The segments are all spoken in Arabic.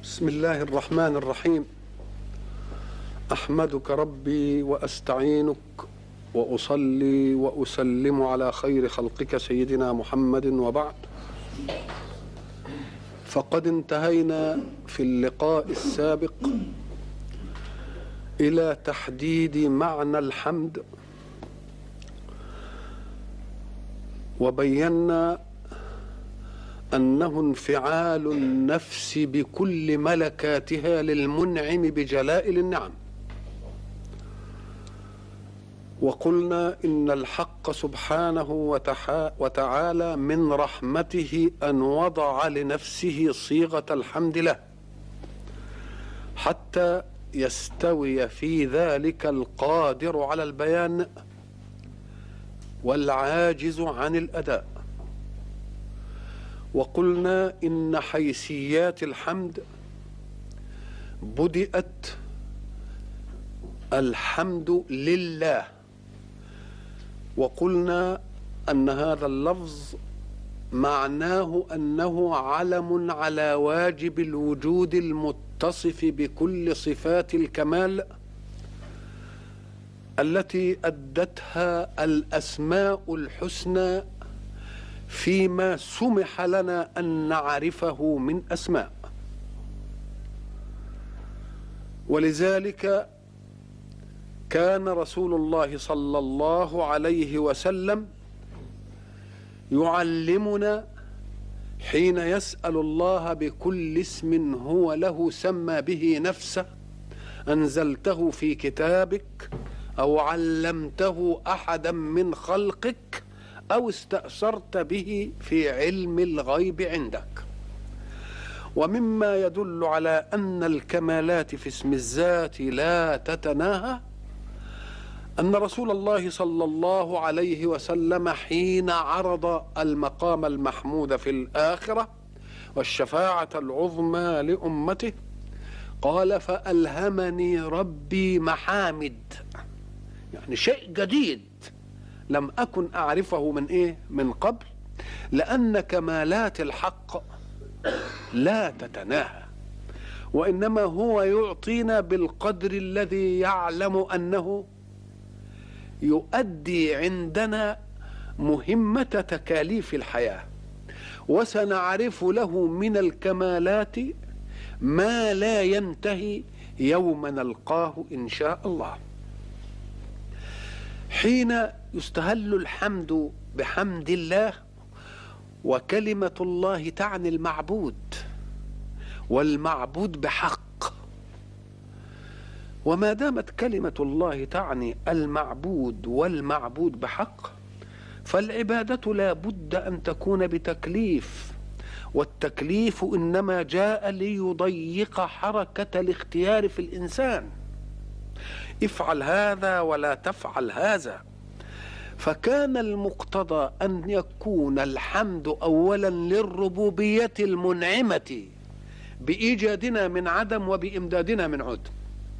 بسم الله الرحمن الرحيم. أحمدك ربي وأستعينك وأصلي وأسلم على خير خلقك سيدنا محمد، وبعد. فقد انتهينا في اللقاء السابق إلى تحديد معنى الحمد، وبينا أنه انفعال النفس بكل ملكاتها للمنعم بجلائل النعم. وقلنا إن الحق سبحانه وتعالى من رحمته أن وضع لنفسه صيغة الحمد له حتى يستوي في ذلك القادر على البيان والعاجز عن الأداء. وقلنا إن حيثيات الحمد بدأت الحمد لله، وقلنا أن هذا اللفظ معناه أنه علم على واجب الوجود المتصف بكل صفات الكمال التي أدتها الأسماء الحسنى فيما سمح لنا أن نعرفه من أسماء. ولذلك كان رسول الله صلى الله عليه وسلم يعلمنا حين يسأل الله بكل اسم هو له سمى به نفسه أنزلته في كتابك أو علمته أحدا من خلقك أو استأثرت به في علم الغيب عندك. ومما يدل على أن الكمالات في اسم الذات لا تتناهى أن رسول الله صلى الله عليه وسلم حين عرض المقام المحمود في الآخرة والشفاعة العظمى لأمته قال: فألهمني ربي محامد، يعني شيء جديد لم أكن أعرفه من قبل، لأن كمالات الحق لا تتناهى، وإنما هو يعطينا بالقدر الذي يعلم أنه يؤدي عندنا مهمة تكاليف الحياة، وسنعرف له من الكمالات ما لا ينتهي يوم نلقاه إن شاء الله. حين يستهل الحمد بحمد الله، وكلمة الله تعني المعبود، والمعبود بحق، وما دامت كلمة الله تعني المعبود والمعبود بحق، فالعبادة لا بد أن تكون بتكليف، والتكليف إنما جاء ليضيق حركة الاختيار في الإنسان، افعل هذا ولا تفعل هذا. فكان المقتضى أن يكون الحمد أولا للربوبية المنعمة بإيجادنا من عدم وبإمدادنا من عدم،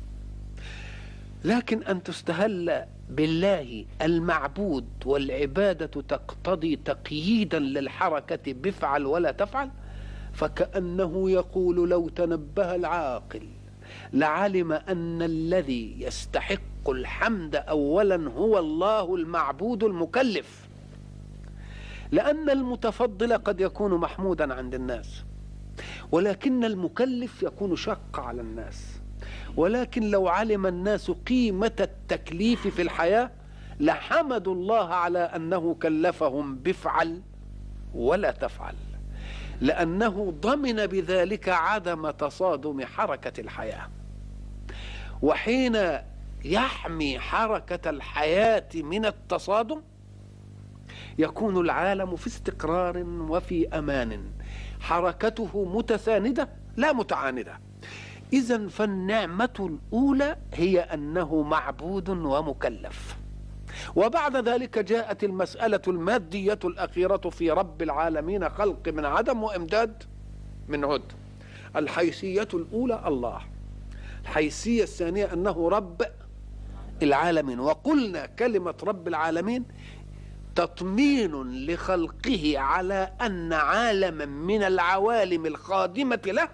لكن أن تستهل بالله المعبود والعبادة تقتضي تقييدا للحركة بفعل ولا تفعل، فكأنه يقول: لو تنبه العاقل لعلم أن الذي يستحق الحمد أولا هو الله المعبود المكلف، لأن المتفضل قد يكون محمودا عند الناس، ولكن المكلف يكون شق على الناس. ولكن لو علم الناس قيمة التكليف في الحياة لحمدوا الله على أنه كلفهم بفعل ولا تفعل، لأنه ضمن بذلك عدم تصادم حركة الحياة. وحين يحمي حركة الحياة من التصادم يكون العالم في استقرار وفي أمان، حركته متساندة لا متعاندة. إذن فالنعمة الأولى هي أنه معبود ومكلف، وبعد ذلك جاءت المسألة المادية الأخيرة في رب العالمين: خلق من عدم وإمداد من عدم. الحيثية الأولى الله، الحيثية الثانية أنه رب العالمين. وقلنا كلمة رب العالمين تطمين لخلقه على أن عالما من العوالم الخادمة له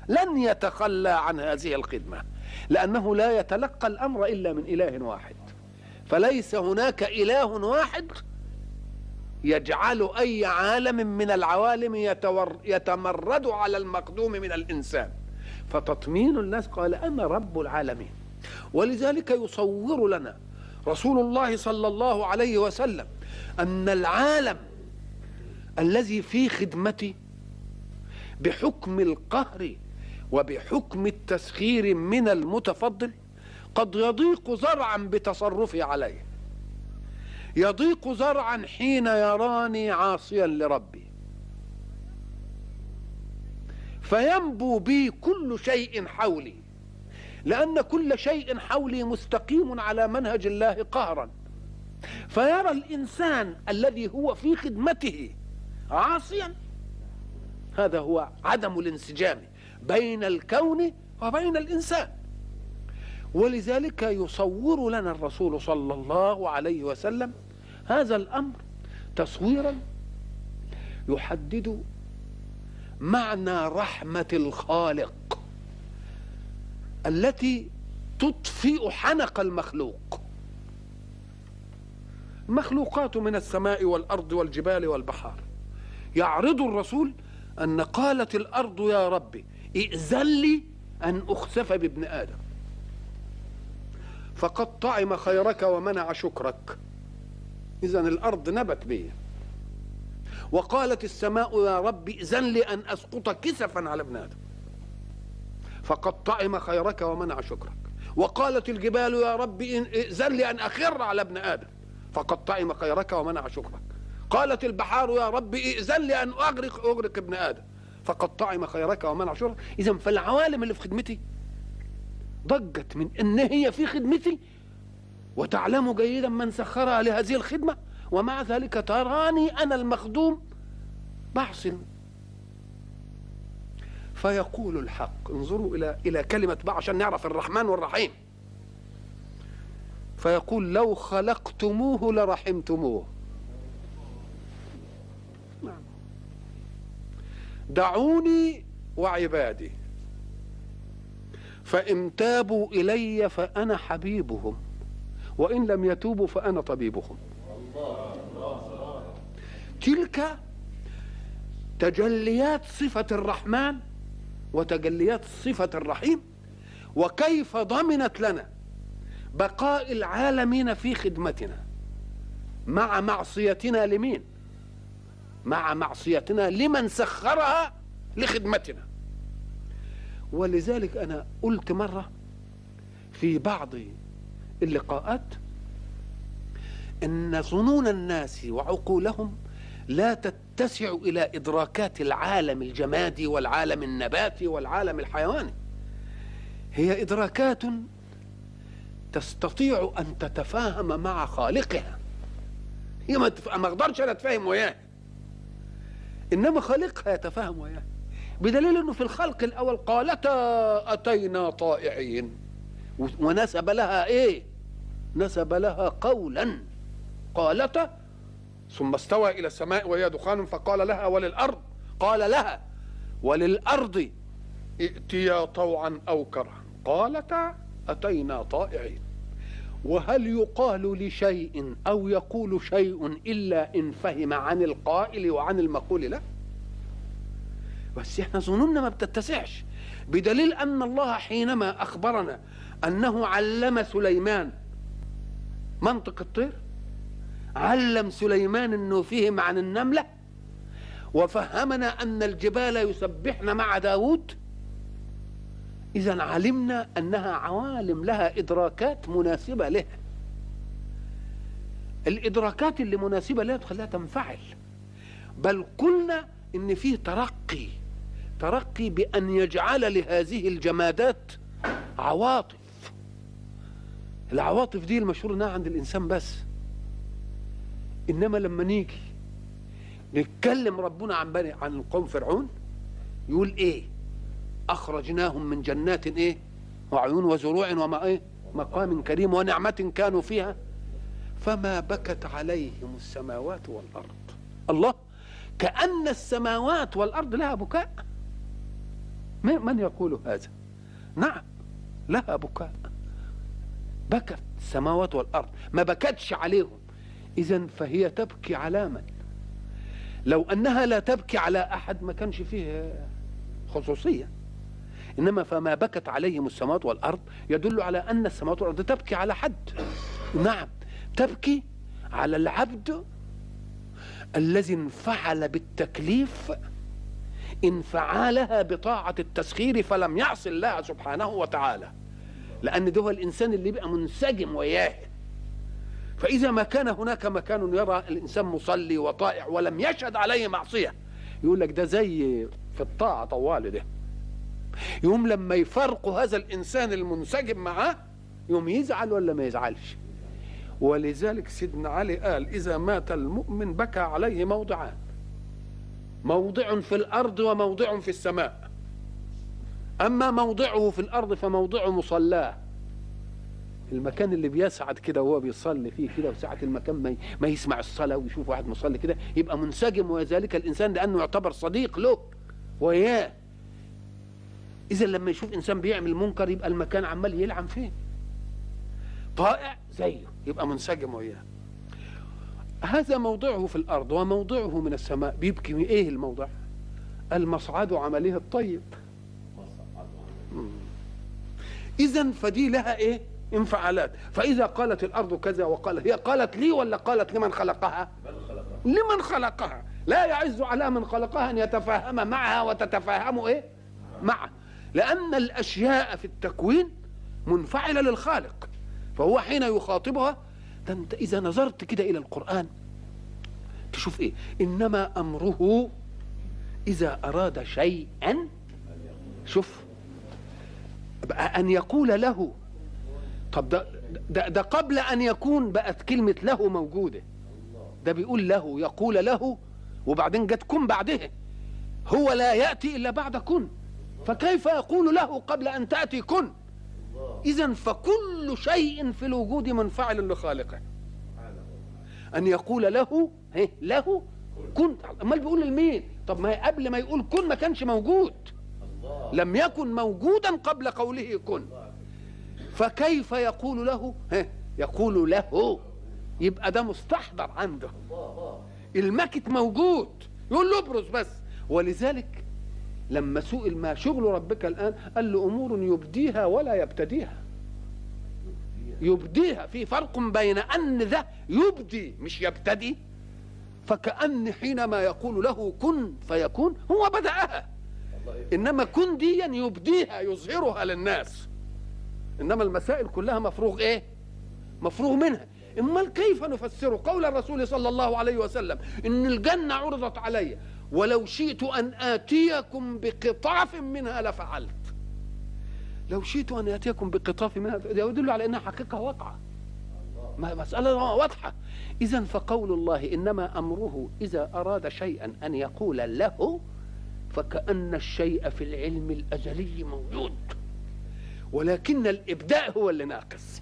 لن يتخلى عن هذه الخدمة، لأنه لا يتلقى الأمر إلا من إله واحد، فليس هناك إله واحد يجعل أي عالم من العوالم يتمرد على المقدوم من الإنسان. فتطمين الناس قال أنا رب العالمين. ولذلك يصور لنا رسول الله صلى الله عليه وسلم أن العالم الذي في خدمته بحكم القهر وبحكم التسخير من المتفضل قد يضيق ذرعا بتصرفي عليه، يضيق ذرعا حين يراني عاصيا لربي، فينبو بي كل شيء حولي، لأن كل شيء حولي مستقيم على منهج الله قهرا. فيرى الإنسان الذي هو في خدمته عاصيا، هذا هو عدم الانسجام بين الكون وبين الإنسان. ولذلك يصور لنا الرسول صلى الله عليه وسلم هذا الأمر تصويرا يحدد معنى رحمة الخالق التي تطفئ حنق المخلوق. مخلوقات من السماء والأرض والجبال والبحار، يعرض الرسول أن قالت الأرض يا ربي ائذن لي أن أخسف بابن آدم، فقد طعم خيرك ومنع شكرك، إذن الأرض نبت بي. وقالت السماء يا رب ائذن لي أن أسقط كسفا على ابن آدم، فقد طعم خيرك ومنع شكرك. وقالت الجبال يا رب ائذن لي أن أخر على ابن آدم، فقد طعم خيرك ومنع شكرك. قالت البحار يا رب ائذن لي أن أغرق ابن آدم، فقد طعم خيرك ومنع شكرك. إذن فالعوالم اللي في خدمتي ضجت من إن هي في خدمتي، وتعلم جيدا من سخرها لهذه الخدمة، ومع ذلك تراني أنا المخدوم بعصي. فيقول الحق، انظروا إلى كلمة بقى عشان نعرف الرحمن والرحيم، فيقول لو خلقتموه لرحمتموه. دعوني وعبادي فإن تابوا إلي فأنا حبيبهم وإن لم يتوبوا فأنا طبيبهم. تلك تجليات صفة الرحمن وتجليات صفة الرحيم، وكيف ضمنت لنا بقاء العالمين في خدمتنا مع معصيتنا لمين؟ مع معصيتنا لمن سخرها لخدمتنا. ولذلك أنا قلت مرة في بعض اللقاءات إن ظنون الناس وعقولهم لا تتسع إلى إدراكات العالم الجمادي والعالم النباتي والعالم الحيواني، هي إدراكات تستطيع أن تتفاهم مع خالقها. هي ما أقدرش أنا أتفاهم وياه، إنما خالقها يتفاهم وياه، بدليل أنه في الخلق الأول قالتا أتينا طائعين، ونسب لها إيه؟ نسب لها قولا، قالتا ثم استوى إلى السماء وهي دخان فقال لها وللأرض، قال لها وللأرض ائتيا طوعا أو كرها قالتا أتينا طائعين. وهل يقال لشيء أو يقول شيء إلا إن فهم عن القائل وعن المقول له؟ بس احنا ظنوننا ما بتتسعش، بدليل أن الله حينما أخبرنا أنه علم سليمان منطق الطير، علم سليمان أنه فهم عن النملة، وفهمنا أن الجبال يسبحن مع داود. إذن علمنا أنها عوالم لها إدراكات مناسبة لها. الإدراكات اللي مناسبة لها تخليها تنفعل، بل قلنا إن فيه ترقي بأن يجعل لهذه الجمادات عواطف. العواطف دي المشهور انها عند الإنسان بس، إنما لما نيجي نتكلم ربنا عن قوم فرعون يقول إيه؟ أخرجناهم من جنات إيه؟ وعيون وزروع وما إيه؟ مقام كريم ونعمة كانوا فيها فما بكت عليهم السماوات والأرض. الله، كأن السماوات والأرض لها بكاء. من يقول هذا؟ نعم لها بكاء، بكت السماوات والأرض، ما بكتش عليهم. إذن فهي تبكي على من؟ لو أنها لا تبكي على أحد ما كانش فيه خصوصية، إنما فما بكت عليهم السماوات والأرض يدل على أن السماوات والأرض تبكي على حد. نعم تبكي على العبد الذي انفعل بالتكليف انفعالها بطاعة التسخير فلم يعص الله سبحانه وتعالى، لأن ده هو الإنسان اللي بيبقى منسجم وياه. فإذا ما كان هناك مكان يرى الإنسان مصلي وطائع ولم يشهد عليه معصية، يقول لك ده زي في الطاعة طوال ده، يوم لما يفرقوا هذا الإنسان المنسجم معاه يوم يزعل ولا ما يزعلش. ولذلك سيدنا علي قال إذا مات المؤمن بكى عليه موضعان، موضع في الأرض وموضع في السماء. أما موضعه في الأرض فموضع مصلاه، المكان اللي بيسعد كده وهو بيصلي فيه كده، وساعة المكان ما يسمع الصلاة ويشوف واحد مصلي كده يبقى منسجم وذلك الإنسان لأنه يعتبر صديق له وياه. إذا لما يشوف إنسان بيعمل منكر يبقى المكان عمال يلعن فيه، طائع زيه يبقى منسجم وياه. هذا موضعه في الأرض وموضعه من السماء. بيبكي من إيه الموضع؟ المصعد عمله الطيب. إذن فدي لها إيه؟ انفعالات. فإذا قالت الأرض كذا وقالت، هي قالت لي ولا قالت لمن خلقها؟ لمن خلقها. لا يعز على من خلقها أن يتفاهم معها وتتفاهم إيه؟ معه، لأن الأشياء في التكوين منفعلة للخالق، فهو حين يخاطبها. ده أنت إذا نظرت كده إلى القرآن تشوف إيه؟ إنما أمره إذا أراد شيئا، شوف أن يقول له. طب ده قبل أن يكون بقت كلمة له موجودة، ده بيقول له يقول له وبعدين جت كن بعده، هو لا يأتي إلا بعد كن، فكيف يقول له قبل أن تأتي كن؟ إذن فكل شيء في الوجود منفعل لخالقه. أن يقول له له كن، أمال بيقول لمين؟ طب ما قبل ما يقول كن ما كانش موجود، لم يكن موجودا قبل قوله كن، فكيف يقول له يقول له؟ يبقى ده مستحضر عنده، المكت موجود، يقول له ابرز بس. ولذلك لما سئل ما شغل ربك الآن قال له أمور يبديها ولا يبتديها. يبديها، في فرق بين أن ذا يبدي مش يبتدي، فكأن حينما يقول له كن فيكون هو بدأها، إنما كن دي يبديها يظهرها للناس، إنما المسائل كلها مفروغ إيه؟ مفروغ منها. إما كيف نفسر قول الرسول صلى الله عليه وسلم إن الجنة عرضت علي ولو شئت أن آتيكم بقطاف منها لفعلت؟ لو شئت أن آتيكم بقطاف منها يدل على أنها حقيقة واقعة، مسألة واضحة. إذن فقول الله إنما أمره إذا أراد شيئا أن يقول له، فكأن الشيء في العلم الأزلي موجود، ولكن الإبداء هو اللي ناقص،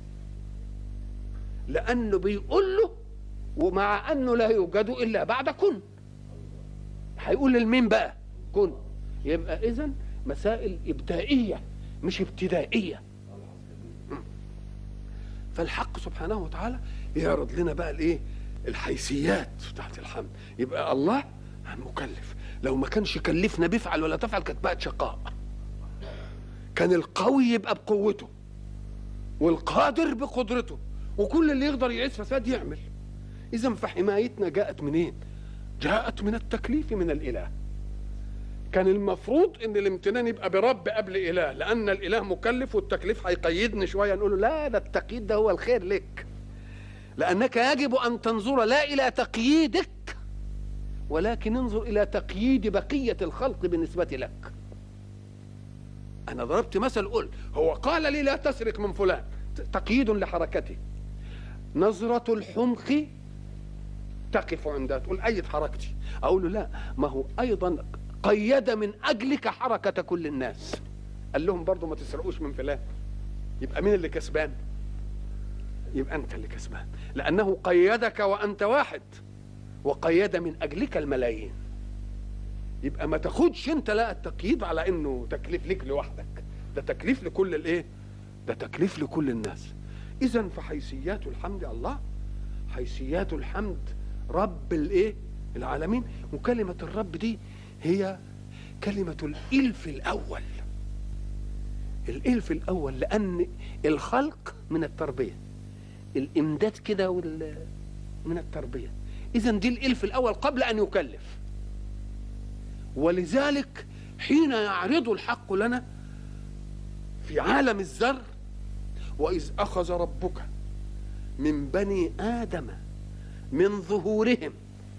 لأنه بيقول له ومع أنه لا يوجد إلا بعد كن. هيقول للمين بقى؟ كن. يبقى إذن مسائل إبدائية مش ابتدائية. فالحق سبحانه وتعالى يعرض لنا بقى الايه؟ الحيثيات بتاعت الحمد. يبقى الله مكلف، لو ما كانش يكلفنا بفعل ولا تفعل كانت بقت شقاء. كان القوي يبقى بقوته والقادر بقدرته، وكل اللي يقدر يعيش فساد يعمل. إذن فحمايتنا جاءت منين؟ جاءت من التكليف من الإله. كان المفروض ان الامتنان يبقى برب قبل اله، لان الاله مكلف والتكليف هيقيدني شويه، نقول له لا ده التقييد ده هو الخير لك، لانك يجب ان تنظر لا الى تقييدك ولكن انظر الى تقييد بقيه الخلق بالنسبه لك. انا ضربت مثل قلت هو قال لي لا تسرق من فلان، تقييد لحركته. نظره الحمق تقف عندها، تقول ايد حركتي، اقول له لا، ما هو ايضا قيد من أجلك حركة كل الناس، قال لهم برضو ما تسرقوش من فلان. يبقى مين اللي كسبان؟ يبقى أنت اللي كسبان، لأنه قيدك وأنت واحد، وقيد من أجلك الملايين. يبقى ما تاخدش انت لا التقييد على انه تكليف لك لوحدك، ده تكليف لكل الايه؟ ده تكليف لكل الناس. اذا فحيثيات الحمد الله، حيثيات الحمد رب الايه؟ العالمين. وكلمة الرب دي هي كلمة الإلف الأول، الإلف الأول، لأن الخلق من التربية، الإمداد كده من التربية. إذا دي الإلف الأول قبل أن يكلف. ولذلك حين يعرض الحق لنا في عالم الذر: وإذ أخذ ربك من بني آدم من ظهورهم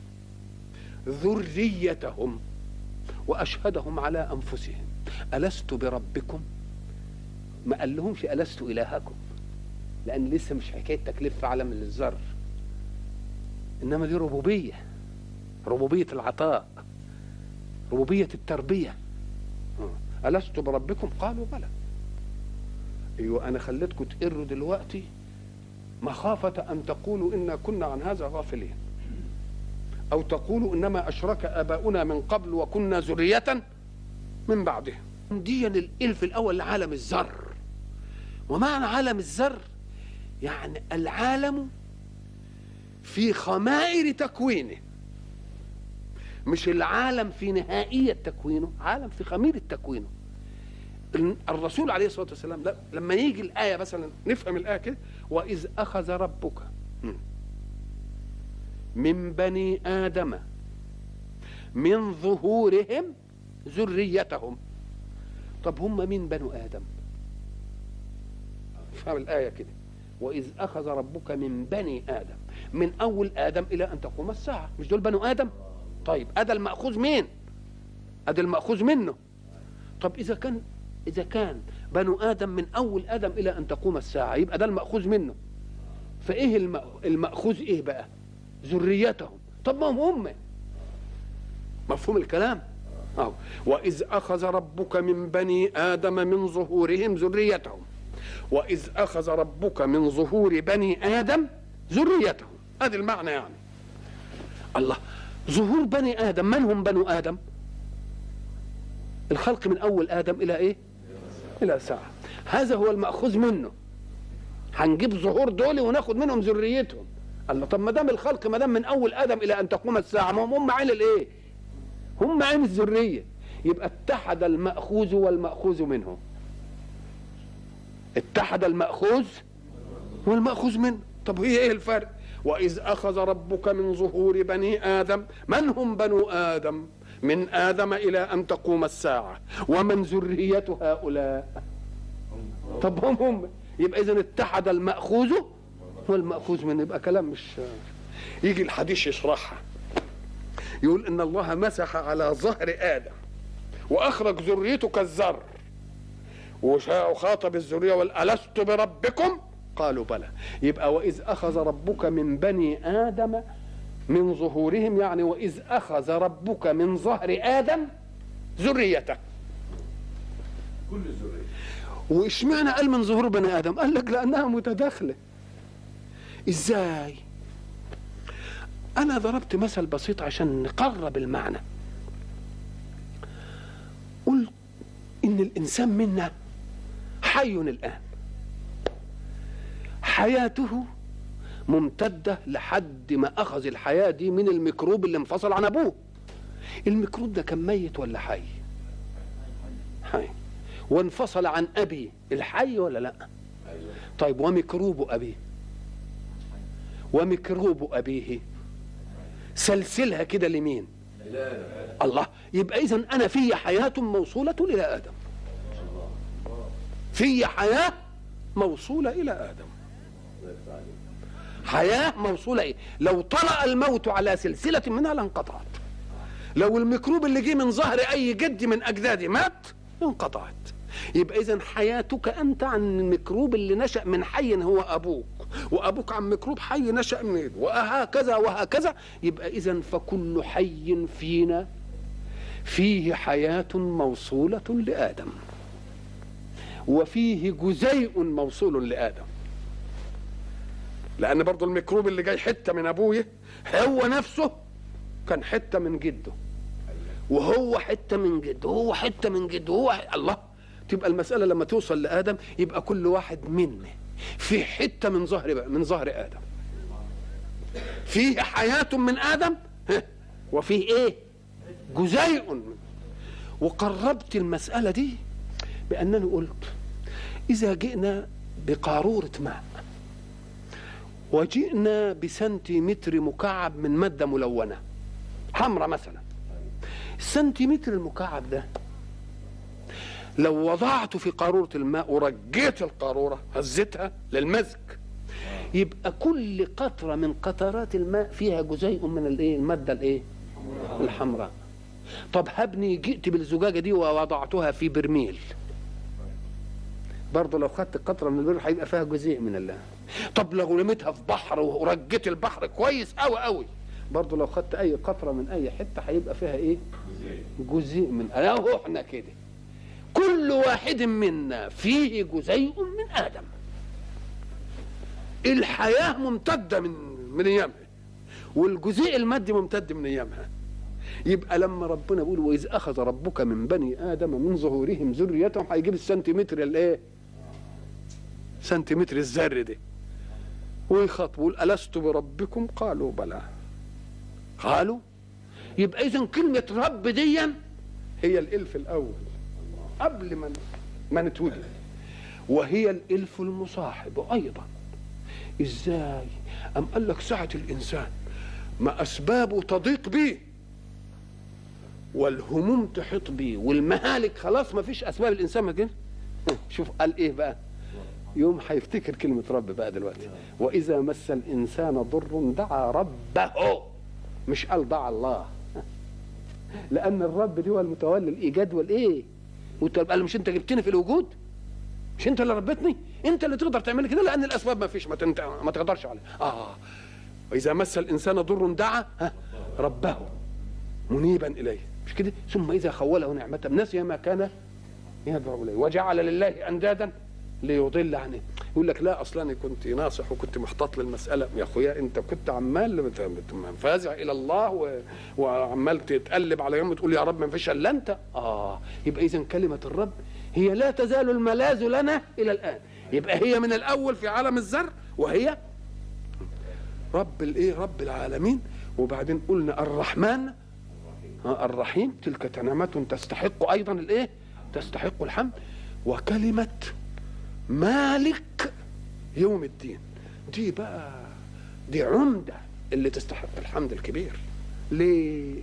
ذريتهم وأشهدهم على أنفسهم ألست بربكم؟ ما قال لهمش ألست إلهكم، لأن لسه مش حكاية تكليف في عالم الذر، إنما دي ربوبية، ربوبية العطاء، ربوبية التربية. ألست بربكم؟ قالوا بلى. أيوة، أنا خليتكم تقروا دلوقتي مخافة أن تقولوا إنا كنا عن هذا غافلين، أو تقولوا إنما أشرك آباؤنا من قبل وكنا ذرية من بعدهم. دي الإلف الأول لعالم الذر. ومعنى عالم الذر يعني العالم في خمائر تكوينه، مش العالم في نهائية تكوينه، عالم في خميرة تكوينه. الرسول عليه الصلاة والسلام لما يجي الآية مثلا نفهم الآية كده: وإذ أخذ ربك من بني آدم من ظهورهم ذريتهم. طب هم مين بنو آدم؟ فهم الآية كده: وإذ أخذ ربك من بني آدم، من أول آدم إلى أن تقوم الساعة، مش دول بنو آدم؟ طيب أدا المأخوذ مين؟ أدا المأخوذ منه. طب إذا كان بنو آدم من أول آدم إلى أن تقوم الساعة، يبقى ده المأخوذ منه. فإيه المأخوذ إيه بقى؟ ذريتهم. طب ما هم مفهوم الكلام؟ وإذ أخذ ربك من بني آدم من ظهورهم ذريتهم، وإذ أخذ ربك من ظهور بني آدم ذريتهم. هذا المعنى يعني. الله، ظهور بني آدم، من هم بنو آدم؟ الخلق من أول آدم إلى إيه؟ إلى ساعة. هذا هو المأخوذ منه. هنجيب ظهور دول وناخد منهم ذريتهم. الله، طب ما دام الخلق ما دام من أول آدم إلى أن تقوم الساعة، ما هم عين الإيه؟ هم عين الذرية. يبقى اتحد المأخوذ والمأخوذ منه. اتحد المأخوذ والمأخوذ منه. طب هي إيه الفرق؟ وإذ أخذ ربك من ظهور بني آدم، من هم بنو آدم؟ من آدم إلى أن تقوم الساعة، ومن ذرية هؤلاء؟ طب هم يبقى إذن اتحد المأخوذ والمأخوذ منه. يبقى كلام مش يجي الحديث يشرحها، يقول إن الله مسح على ظهر آدم وأخرج ذريته كالذر، وخاطب الذرية: وألست بربكم؟ قالوا بلى. يبقى وإذ أخذ ربك من بني آدم من ظهورهم، يعني وإذ أخذ ربك من ظهر آدم ذريته، كل الذرية. وإشمعنى قال من ظهور بني آدم؟ قال لك لأنها متداخلة. إزاي؟ أنا ضربت مثل بسيط عشان نقرب المعنى. قلت إن الإنسان منا حي الآن، حياته ممتدة لحد ما أخذ الحياة دي من الميكروب اللي انفصل عن أبوه. الميكروب ده كان ميت ولا حي؟ حي. وانفصل عن أبي الحي ولا لا؟ طيب وميكروب أبيه وميكروب أبيه سلسلها كده لمين؟ الله. يبقى إذن أنا في حياة موصولة إلى آدم، في حياة موصولة إلى آدم، حياة موصولة. إيه؟ لو طرأ الموت على سلسلة منها لانقطعت. لو الميكروب اللي جه من ظهر أي جد من أجدادي مات انقطعت. يبقى إذن حياتك أنت عن الميكروب اللي نشأ من حي هو أبوك، وأبوك عن ميكروب حي نشأ من إيده، وهكذا وهكذا. يبقى إذن فكل حي فينا فيه حياة موصولة لآدم، وفيه جزيء موصول لآدم. لأن برضو الميكروب اللي جاي حتة من أبوه هو نفسه كان حتة من جده، وهو حته من جد وهو حته من جد وهو الله. تبقى المساله لما توصل لادم يبقى كل واحد منا في حته من ظهر ادم، فيه حياه من ادم وفيه ايه؟ جزيء منه. وقربت المساله دي بانني قلت اذا جئنا بقاروره ماء وجئنا بسنتيمتر مكعب من ماده ملونه حمراء مثلا، السنتيمتر المكعب ده لو وضعته في قارورة الماء ورجيت القارورة هزتها للمزج، يبقى كل قطرة من قطرات الماء فيها جزيء من الايه؟ المادة الايه؟ الحمراء. طب هبني جئت بالزجاجة دي ووضعتها في برميل، برضه لو خدت قطرة من البرميل هيبقى فيها جزيء من الله. طب لو رميتها في بحر ورجيت البحر كويس قوي قوي، برضه لو خدت اي قطرة من اي حتة هيبقى فيها ايه؟ جزيء من الله. احنا كده كل واحد منا فيه جزيء من آدم. الحياة ممتدة من أيامها، والجزيء المادي ممتد من أيامها. يبقى لما ربنا بيقول وإذ أخذ ربك من بني آدم من ظهورهم ذريتهم، هيجيب السنتيمتر الإيه؟ سنتيمتر الذر ده ويخاطب يقول ألست بربكم؟ قالوا بلى. قالوا يبقى إذن كلمة رب ديا هي الإلف الأول قبل ما نتوجد، وهي الإلف المصاحب أيضا. إزاي؟ أم قال لك ساعة الإنسان ما أسبابه تضيق بيه والهموم تحيط بيه والمهالك خلاص ما فيش أسباب الإنسان ما كده. شوف قال إيه بقى؟ يوم هيفتكر كلمة رب بقى دلوقتي. وإذا مس الإنسان ضر دعا ربه، مش قال دعا الله، لأن الرب دي هو المتولي الإيجاد والإيه؟ قال مش انت جبتني في الوجود؟ مش انت اللي ربتني؟ انت اللي تقدر تعمل كده، لان الاسباب ما فيش ما تقدرش عليها. واذا مس الانسان ضر دعا ربه منيبا اليه، مش كده؟ ثم اذا خوله نعمه نسي ما كان يدعو اليه وجعل لله اندادا ليضل عنه. يقول لك لا اصلا كنت ناصح وكنت محتاط للمساله يا اخويا، انت كنت عمال فازع الى الله وعمال تتقلب على يوم تقول يا رب ما فيش الا انت. يبقى اذا كلمه الرب هي لا تزال الملاذ لنا الى الان. يبقى هي من الاول في عالم الذر وهي رب الايه؟ رب العالمين. وبعدين قلنا الرحمن الرحيم، تلك نعمه تستحق ايضا الايه؟ تستحق الحمد. وكلمه مالك يوم الدين دي بقى دي عمدة اللي تستحق الحمد الكبير. ليه؟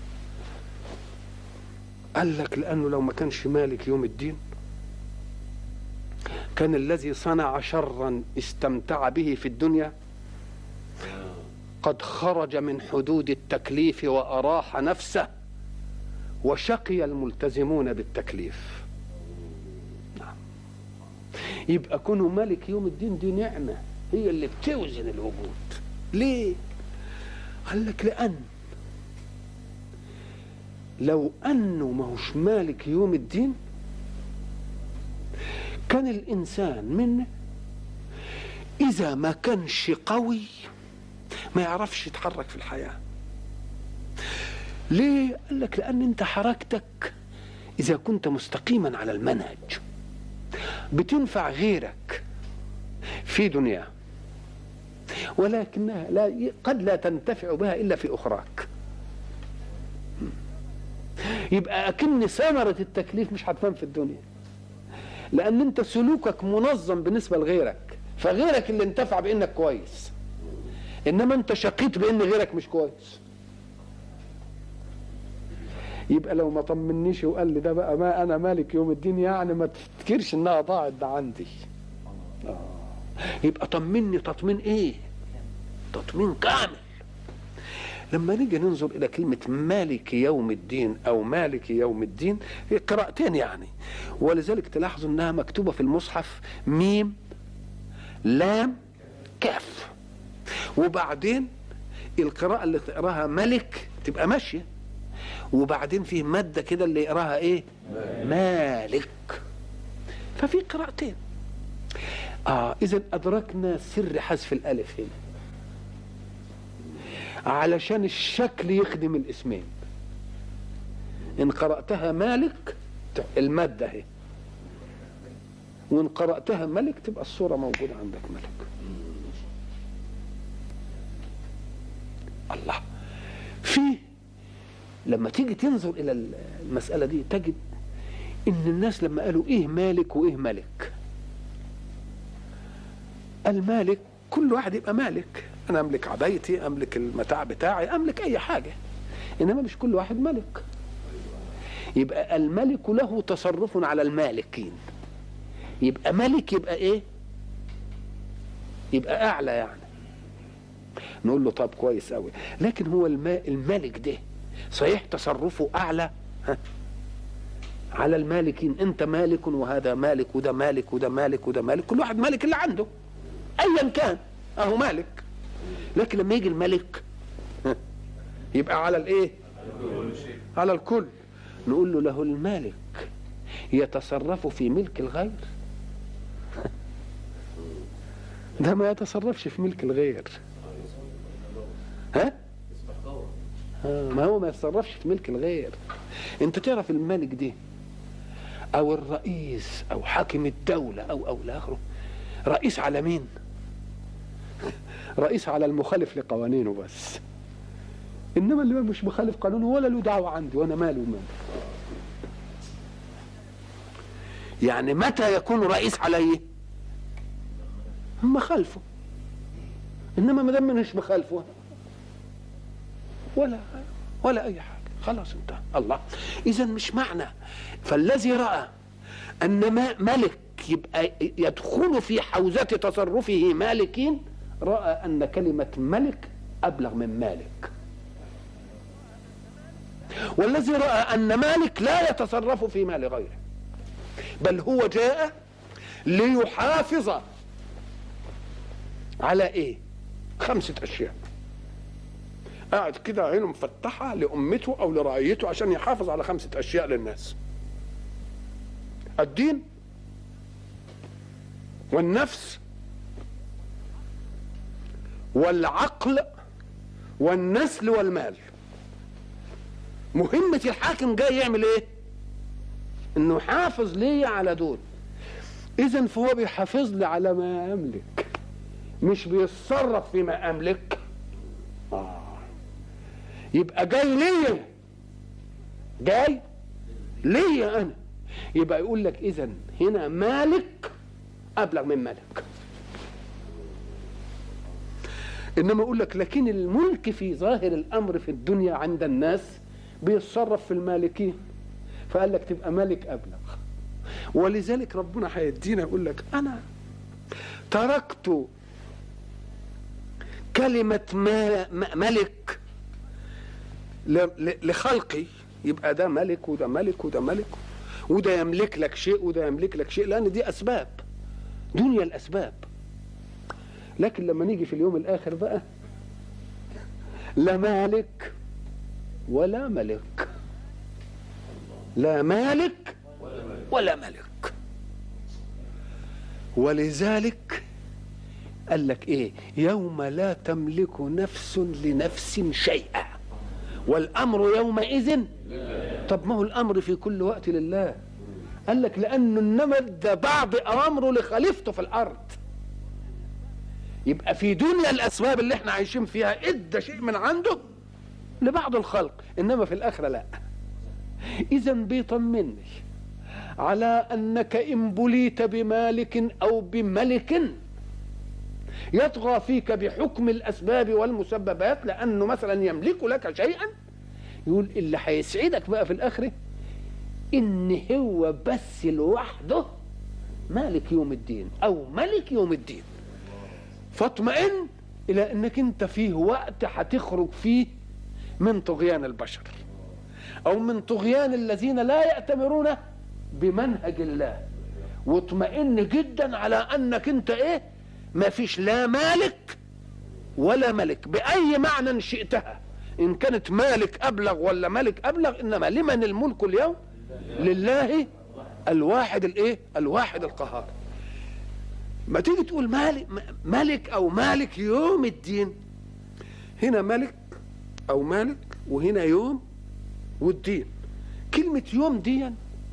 قال لك لأنه لو ما كانش مالك يوم الدين كان الذي صنع شرا استمتع به في الدنيا قد خرج من حدود التكليف وأراح نفسه وشقي الملتزمون بالتكليف. يبقى كونه ملك يوم الدين دي نعمة هي اللي بتوزن الوجود. ليه؟ قال لك لأن لو أنه ما هوش مالك يوم الدين كان الإنسان منه إذا ما كانش قوي ما يعرفش يتحرك في الحياة. ليه؟ قال لك لأن أنت حركتك إذا كنت مستقيما على المنهج بتنفع غيرك في دنيا، ولكنها قد لا تنتفع بها إلا في أخراك. يبقى أكن ثمرة التكليف مش هتبان في الدنيا، لأن أنت سلوكك منظم بالنسبة لغيرك، فغيرك اللي انتفع بأنك كويس، إنما أنت شقيت بأن غيرك مش كويس. يبقى لو ما طمنيش وقال لي ده بقى ما انا مالك يوم الدين يعني ما تفتكرش انها ضاعت ده عندي. يبقى طمني تطمين ايه؟ تطمين كامل. لما نيجي ننظر الى كلمة مالك يوم الدين او مالك يوم الدين هي قراءتين يعني، ولذلك تلاحظوا انها مكتوبة في المصحف ميم لام كاف، وبعدين القراءة اللي تقراها ملك تبقى ماشية، وبعدين فيه مادة كده اللي يقراها ايه؟ مالك. ففي قراءتين. اذا ادركنا سر حذف الالف هنا علشان الشكل يخدم الاسمين. إن قرأتها مالك المادة اهي، وإن قرأتها ملك تبقى الصورة موجودة عندك ملك. الله. لما تيجي تنظر إلى المسألة دي تجد إن الناس لما قالوا إيه مالك وإيه ملك، المالك كل واحد يبقى مالك، أنا أملك عبايتي، أملك المتاع بتاعي، أملك أي حاجة، إنما مش كل واحد ملك. يبقى الملك له تصرف على المالكين، يبقى ملك يبقى إيه؟ يبقى أعلى يعني. نقول له طب كويس قوي، لكن هو الملك ده صحيح تصرفه أعلى على المالكين. أنت مالك وهذا مالك وده مالك وده مالك وده مالك، كل واحد مالك اللي عنده أيا كان أهو مالك. لكن لما يجي الملك يبقى على الإيه؟ على الكل. نقول له له المالك يتصرف في ملك الغير؟ ده ما يتصرفش في ملك الغير. ما هو ما يتصرفش في ملك الغير. انت تعرف الملك ده او الرئيس او حاكم الدولة او لاخره رئيس على مين؟ رئيس على المخالف لقوانينه بس، انما اللي مش مخالف قانونه ولا له دعوة عندي، وانا ماله وماله. يعني متى يكون رئيس عليه؟ مخالفه، انما ما دام مش مخالفه ولا اي حاجه، خلاص انتهى. الله. اذا مش معنى فالذي راى ان ملك يبقى يدخل في حوزه تصرفه مالكين، راى ان كلمه ملك ابلغ من مالك. والذي راى ان مالك لا يتصرف في مال غيره، بل هو جاء ليحافظ على ايه؟ 5 أشياء. قاعد كده عينه مفتحة لأمته أو لرعيته عشان يحافظ على 5 أشياء للناس: الدين والنفس والعقل والنسل والمال. مهمة الحاكم جاي يعمل ايه؟ انه يحافظ لي على دول. اذا فهو بيحافظ لي على ما املك، مش بيتصرف فيما املك. يبقى جاي ليا انا. يبقى يقول لك اذا هنا مالك ابلغ من ملك. انما يقول لك لكن الملك في ظاهر الامر في الدنيا عند الناس بيتصرف في المالكين، فقال لك تبقى ملك ابلغ. ولذلك ربنا هيدينا يقول لك انا تركت كلمة ملك لخلقي، يبقى ده ملك وده ملك وده ملك، وده يملك لك شيء وده يملك لك شيء، لأن دي أسباب، دنيا الأسباب. لكن لما نيجي في اليوم الآخر بقى لا مالك ولا ملك، لا مالك ولا ملك. ولذلك قال لك ايه؟ يوم لا تملك نفس لنفس شيئا والامر يومئذ. طب ما هو الامر في كل وقت لله. قال لك لانه انما ادى بعض اوامره لخليفته في الارض. يبقى في دنيا الاسباب اللي احنا عايشين فيها ادى شيء من عنده لبعض الخلق، انما في الاخره لا. اذا بيطمني على انك ان بليت بمالك او بملك يطغى فيك بحكم الأسباب والمسببات، لأنه مثلا يملك لك شيئا، يقول اللي هيسعدك بقى في الآخرة إن هو بس لوحده مالك يوم الدين أو ملك يوم الدين. فاطمئن إلى أنك أنت فيه وقت هتخرج فيه من طغيان البشر أو من طغيان الذين لا يأتمرون بمنهج الله، واطمئن جدا على أنك أنت إيه؟ ما فيش لا مالك ولا ملك بأي معنى شئتها، إن كانت مالك أبلغ ولا ملك أبلغ، إنما لمن الملك اليوم؟ لله الواحد الإيه؟ الواحد القهار. ما تيجي تقول ملك أو مالك يوم الدين، هنا ملك أو مالك وهنا يوم والدين. كلمة يوم دي